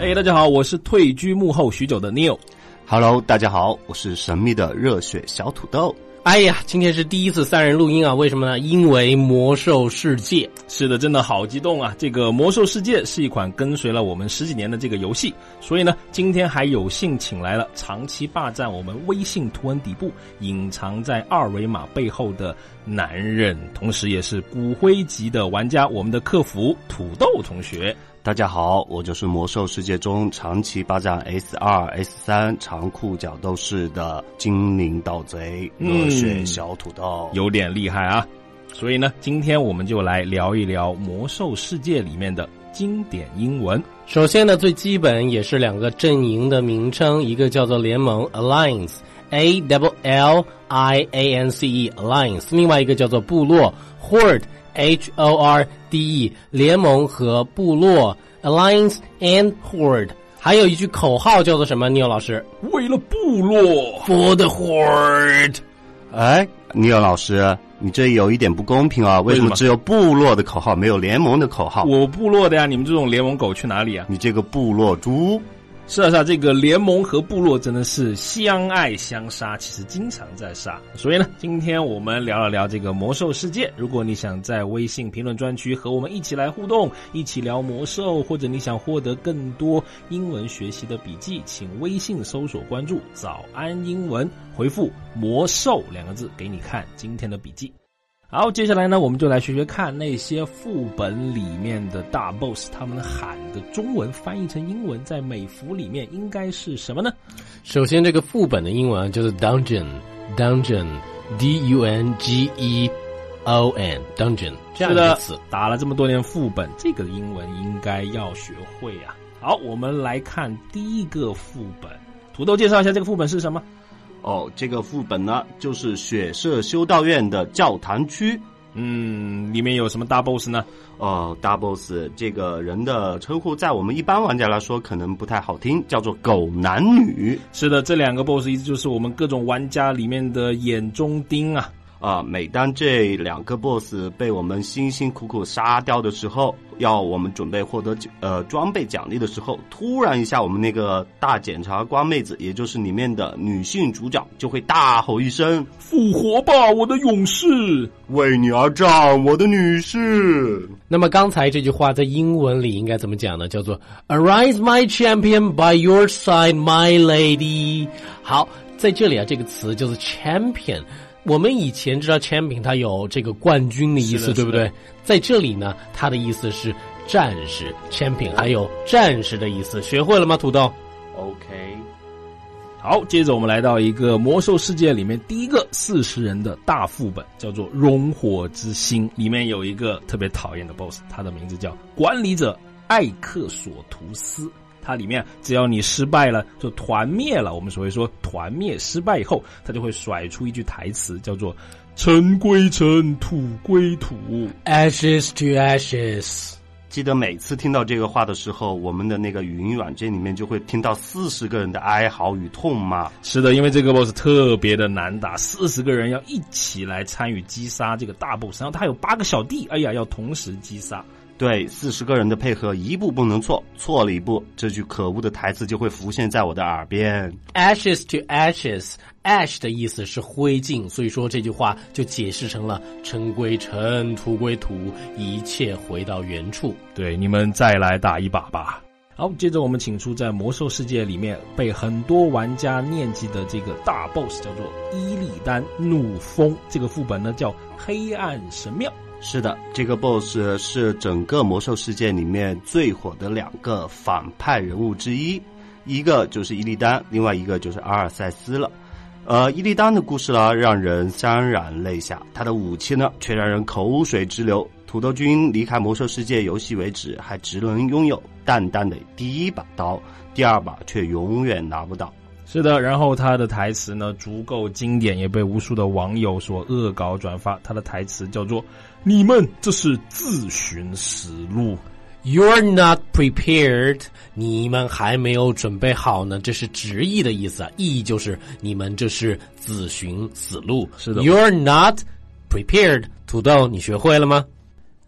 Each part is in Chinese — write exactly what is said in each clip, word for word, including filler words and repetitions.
哎，大家好，我是退居幕后许久的 Neil。Hello， 大家好，我是神秘的热血小土豆。 哎呀，今天是第一次三人录音啊，为什么呢？因为魔兽世界。 是的，真的好激动啊！这个魔兽世界是一款跟随了我们十几年的这个游戏，所以呢，今天还有幸请来了长期霸占我们微信图文底部、隐藏在二维码背后的男人，同时也是骨灰级的玩家，我们的客服土豆同学。 大家好，我就是魔兽世界中长期霸占 S 二 S 三 长裤角斗士的精灵盗贼热血小土豆、 嗯、有点厉害啊。所以呢，今天我们就来聊一聊魔兽世界里面的经典英文。 首先呢，最基本也是两个阵营的名称，一个叫做联盟 Alliance A L L I A N C E Alliance， 另外一个叫做部落 Horde H O R D E 联盟和部落 Alliance and Horde， 还有一句口号叫做什么？尼欧老师， 为了部落 For the Horde。 哎，尼欧老师，你这有一点不公平啊！为什么只有部落的口号，没有联盟的口号？ 我部落的呀，你们这种联盟狗去哪里啊？ 你这个部落猪。 是啊是啊，这个联盟和部落真的是相爱相杀，其实经常在杀。所以呢，今天我们聊了聊这个魔兽世界。如果你想在微信评论专区和我们一起来互动，一起聊魔兽，或者你想获得更多英文学习的笔记，请微信搜索关注早安英文，回复魔兽两个字给你看今天的笔记。好，接下来呢，我们就来学学看那些副本里面的大 boss， 他们喊的中文翻译成英文，在美服里面应该是什么呢？ 首先，这个副本的英文就是 dungeon， dungeon， D U N G E O N， dungeon， 这样一个词。 打了这么多年副本，这个英文应该要学会啊。好，我们来看第一个副本，土豆介绍一下这个副本是什么？ 哦，这个副本呢，就是血色修道院的教堂区。 嗯，里面有什么大 boss 呢？ 哦，大 boss 这个人的称呼在我们一般玩家来说可能不太好听，叫做狗男女。 是的，这两个 boss 一直就是我们各种玩家里面的眼中钉啊。 啊，每当这两个 boss 被我们辛辛苦苦杀掉的时候，要我们准备获得呃装备奖励的时候，突然一下我们那个大检察官妹子，也就是里面的女性主角，就会大吼一声： 复活吧，我的勇士！ 为你而战，我的女士！ 那么刚才这句话在英文里应该怎么讲呢？叫做 Arise my champion by your side, my lady。 好，在这里啊，这个词就是 champion。我们以前知道 champion 它有这个冠军的意思，对不对？在这里呢，它的意思是战士 champion， 还有战士的意思，学会了吗，土豆 ？OK。 好，接着我们来到一个魔兽世界里面第一个四十人的大副本，叫做熔火之心。里面有一个特别讨厌的 boss， 他的名字叫管理者艾克索图斯。它里面只要你失败了就团灭了，我们所谓说团灭失败以后，它就会甩出一句台词，叫做尘归尘，土归土， Ashes to ashes。 记得每次听到这个话的时候，我们的那个语音软件里面就会听到四十个人的哀嚎与痛骂。 是的，因为这个 boss 特别的难打，四十个人要一起来参与击杀这个大 boss， 然后他有八个小弟，哎呀，要同时击杀。 对，四十个人的配合一步不能错，错了一步，这句可恶的台词就会浮现在我的耳边。 Ashes to ashes， ash 的意思是灰烬，所以说这句话就解释成了尘归尘，土归土，一切回到原处。 对，你们再来打一把吧。好，接着我们请出在魔兽世界里面被很多玩家念记的这个大 boss， 叫做伊利丹怒风。这个副本呢叫黑暗神庙。 是的，这个 boss 是整个魔兽世界里面最火的两个反派人物之一，一个就是伊利丹，另外一个就是阿尔塞斯了。呃，伊利丹的故事呢，让人潸然泪下，他的武器呢，却让人口水直流。土豆君离开魔兽世界游戏为止，还只能拥有淡淡的第一把刀，第二把却永远拿不到。 是的，然后他的台词呢足够经典，也被无数的网友所恶搞转发。他的台词叫做：你们这是自寻死路。 You're not prepared， 你们还没有准备好呢，这是直译的意思啊，意义就是你们这是自寻死路。 是的 ，You're not prepared。土豆，你学会了吗？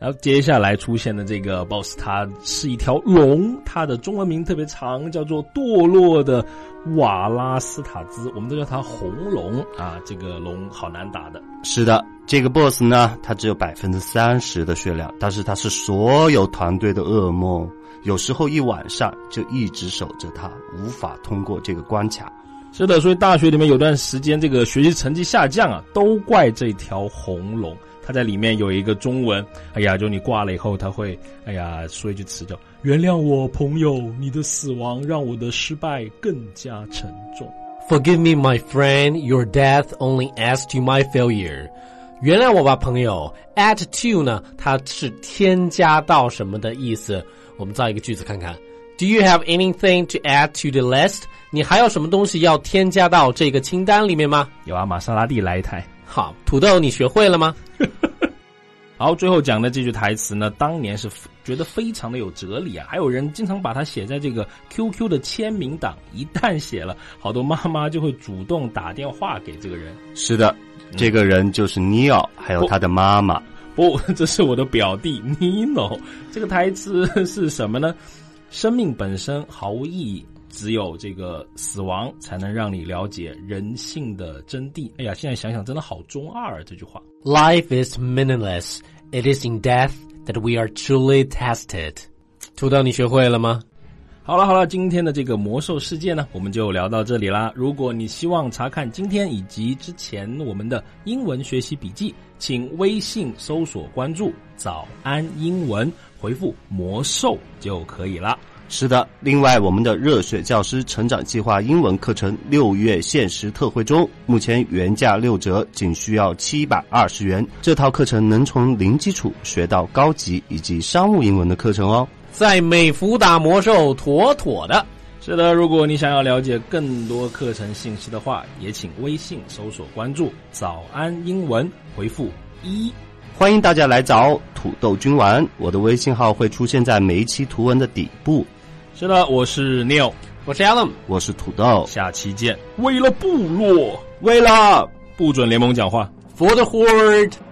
然后接下来出现的这个 boss， 它是一条龙，它的中文名特别长，叫做堕落的瓦拉斯塔兹，我们都叫它红龙啊，这个龙好难打的。 是的，这个 boss 呢，它只有 百分之三十 的血量，但是它是所有团队的噩梦，有时候一晚上就一直守着它，无法通过这个关卡。 是的，所以大学里面有段时间这个学习成绩下降啊，都怪这条红龙。它在里面有一个中文，哎呀，就你挂了以后，它会哎呀说一句词叫原谅我朋友，你的死亡让我的失败更加沉重。 Forgive me, my friend, your death only adds to my failure. 原谅我吧，朋友。add to 呢，它是添加到什么的意思？我们造一个句子看看。Do you have anything to add to the list? 你还有什么东西要添加到这个清单里面吗？ 有啊，玛莎拉蒂来一台。 好，土豆你学会了吗？ 好，最后讲的这句台词呢，当年是觉得非常的有哲理啊，还有人经常把它写在这个 Q Q 的签名档，一旦写了，好多妈妈就会主动打电话给这个人。 是的，这个人就是 Neo， 还有他的妈妈。 不，这是我的表弟 Nino。 这个台词是什么呢？生命本身毫无意义，只有这个死亡才能让你了解人性的真谛。哎呀，现在想想真的好中二啊，这句话。 Life is meaningless. It is in death that we are truly tested. 土豆你学会了吗？ 好了好了，今天的这个魔兽世界呢，我们就聊到这里啦。如果你希望查看今天以及之前我们的英文学习笔记，请微信搜索关注早安英文，回复魔兽就可以了。 是的，另外我们的热血教师成长计划英文课程六月限时特惠中，目前原价六折，仅需要七百二十元。这套课程能从零基础学到高级以及商务英文的课程哦， 在美孚打魔兽妥妥的。 是的，如果你想要了解更多课程信息的话，也请微信搜索关注早安英文，回复一。 欢迎大家来找土豆君玩，我的微信号会出现在每一期图文的底部。 是的，我是 Neil， 我是 Alan， 我是土豆， 下期见。为了部落， 为了不准联盟讲话 For the Horde。